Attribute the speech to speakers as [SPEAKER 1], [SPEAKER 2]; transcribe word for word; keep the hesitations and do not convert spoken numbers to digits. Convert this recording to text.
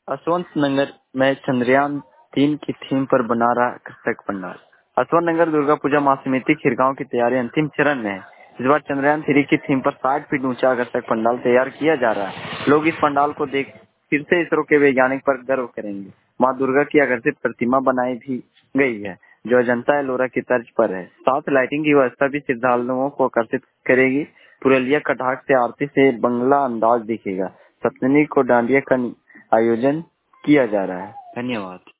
[SPEAKER 1] असवंत नगर में चंद्रयान तीन की थीम पर बना रहा आकर्षक पंडाल। असवंत नगर दुर्गा पूजा महासमिति खिरगांव की तैयारी अंतिम चरण में है। इस बार चंद्रयान थ्री की थीम पर साठ फीट ऊंचा आकर्षक पंडाल तैयार किया जा रहा है। लोग इस पंडाल को देख फिर से इसरो के वैज्ञानिक पर गर्व करेंगे। माँ दुर्गा की आकर्षित प्रतिमा बनाई भी गई है, जो अजंता एलोरा की तर्ज पर है। साथ लाइटिंग की व्यवस्था भी श्रद्धालुओं को आकर्षित करेगी। पुरलिया कटाक से आरती से बंगला अंदाज दिखेगा। सप्तमी को डांडिया का आयोजन किया जा रहा है। धन्यवाद।